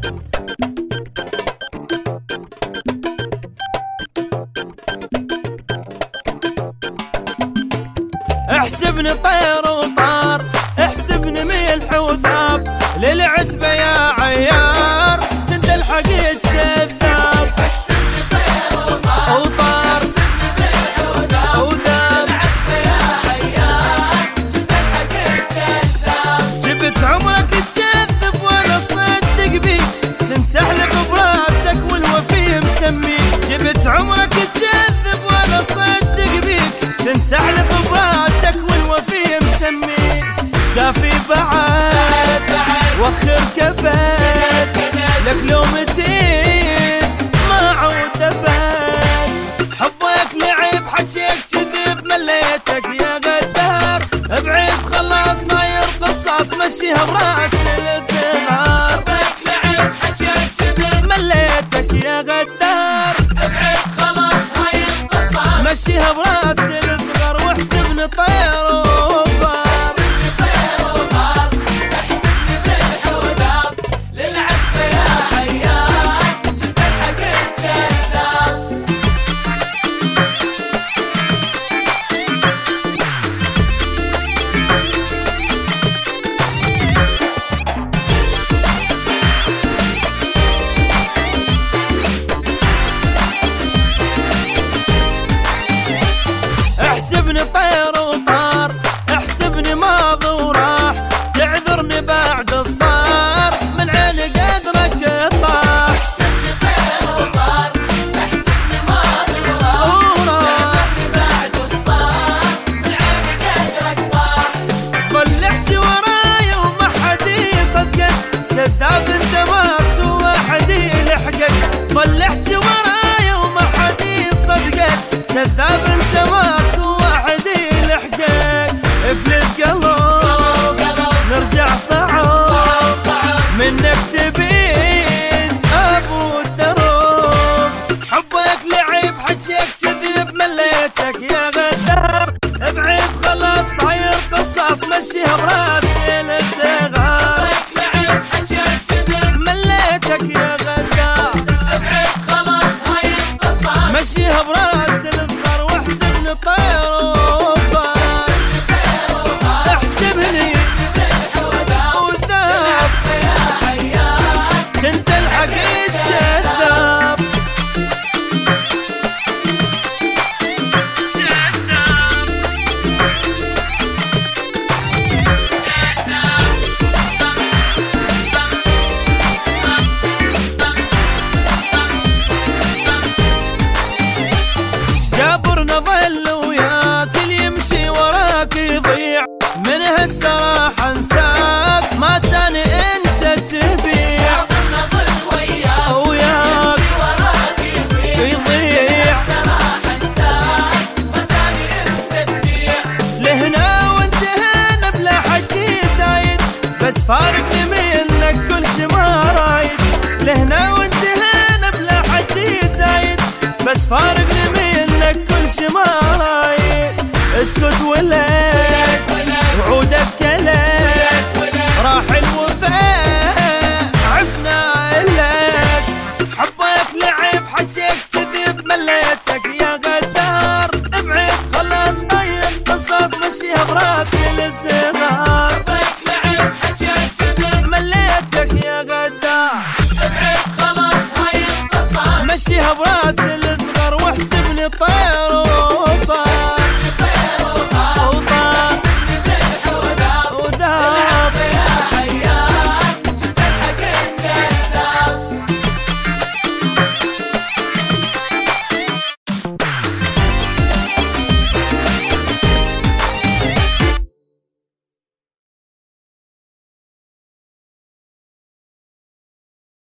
احسبني طير وطار، احسبني ملح وثاب، للعتبة يا عيار كنت الحقيق كذاب. احسبني طير وطار، احسبني ملح وثاب، للعتبة يا عيار كنت الحقيق كذاب. جبت عمرك تكذب وانا صدق بيك، كنت احلف براسك والوفي مسميك. جبت عمرك تكذب وانا صدق بيك، كنت احلف براسك والوفي مسميك. دافي بعد وخر كبد، لك لو متيت ما عود ابد. حبك لعب حكيك كذب مليتك يا غدار، ابعد خلاص صاير قصاص مشيها براس الصغار. حبك لعب حكيك كذب مليتك يا غدار، ابعد خلاص هاي القصاص مشيها براس الصغار. واحسبني طير وطار، احسبني طير وطار، احسبني ملح وذاب، للعتبة يا عيار كنت الحقيق كذاب. احسبني طير وطار، احسبني ماضي وراح، تعذرني بعد الصار من عين قدرك طاح. احسبني طير وطار، احسبني ماضي وراح، تعذرني بعد الصار من عين قدرك طاح. ظل احكي وراي وما حد يصدقك، كذاب انت ما بتوه حد يلحقك. ظل احكي وراي وما حد يصدقك، كذاب انت ما بتوه حد يلحقك. افلت قلب نرجع صعب، منك تبين ابو الدروب. حبك لعب حكيك كذب مليتك يا غدار، ابعد خلاص صاير قصاص مشيها براس الصغار. حبك لعب حكيك كذب مليتك يا غدار، ابعد خلاص هاي القصاص مشيها براس الصغار. واحسبني طير وطار، طير وطار، احسبني ملح وذاب، وذاب، للعتبة يا عيار كنت الحقيق كذاب. جابرنا ظل وياك، اللي يمشي وراك يضيع، من هالسراحة انساك ما تاني انت تبيع. نظل وياك وياك يمشي وراك يضيع، الصراحة انساك ما تاني انت تبيع. لهنا وانتهينا بلا حكي زايد، بس فارقني منك كل شي ما رايد. لهنا وانتهينا بلا حكي زايد، بس فارقني